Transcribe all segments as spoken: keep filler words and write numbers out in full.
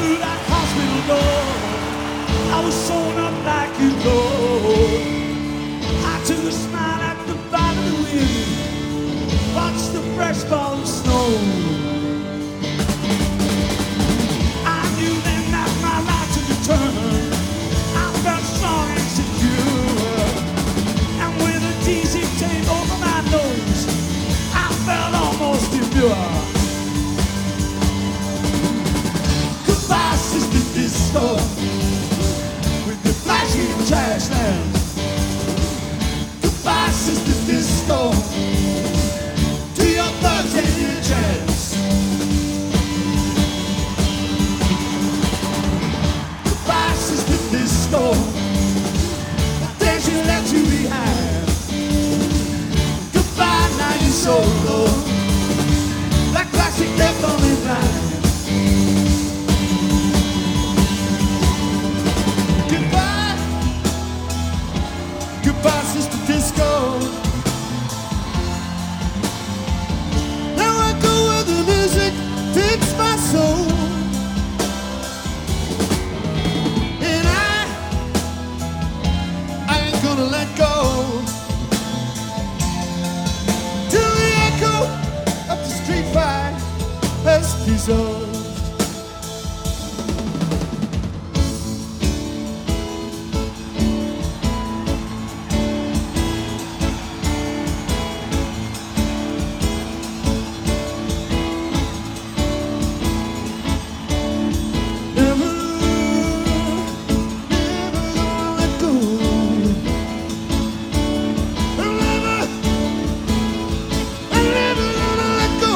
through that hospital door, I was sewn up like you go. I took a smile at the bite of the wind, watched the fresh fall of snow. I knew then that my life took a turn. I felt strong and secure, and with a D C tape over my nose, I felt almost immune. Goodbye, Sister Disco, with your flashy trash lamps. Goodbye, Sister Disco, to your thugs and your tramps. Goodbye, Sister Disco, then she left you behind. Goodbye, now you're so low, like classic death on the line. Goodbye, goodbye, Sister Disco. Now I go where the music fits my soul, and I, I ain't gonna let go till the echo of the street fight has dissolved. Never, never gonna let go. I'm never, I'm never gonna let go.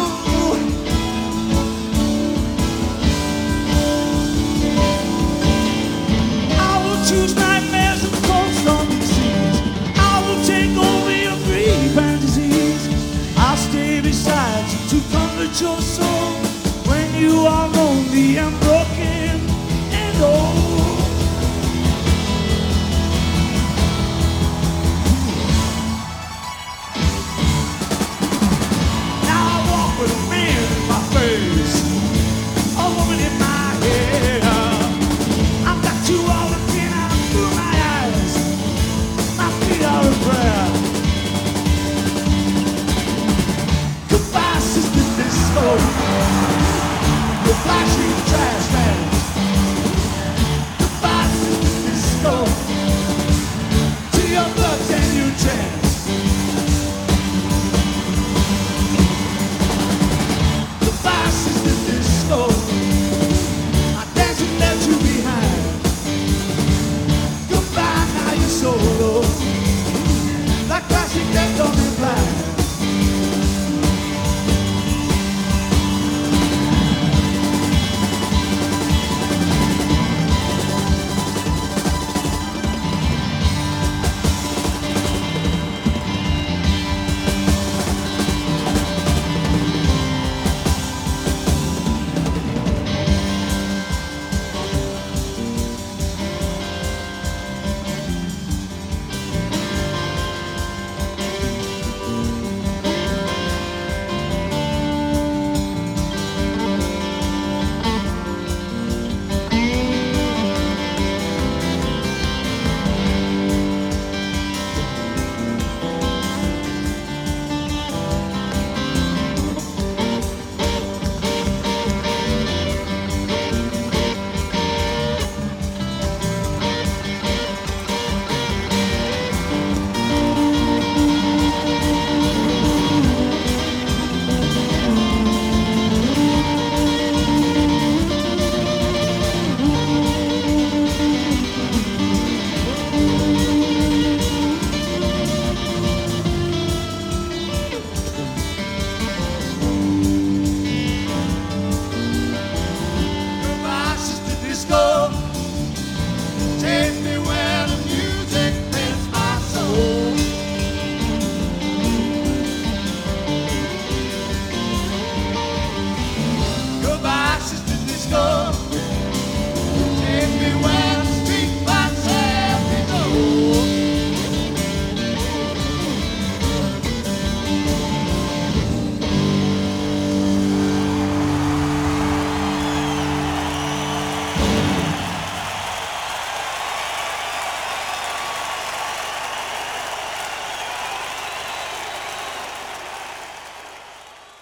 I will choose nightmares and cold stormy seas. I will take over your grief and disease. I'll stay beside you to comfort your soul when you are lonely and broken.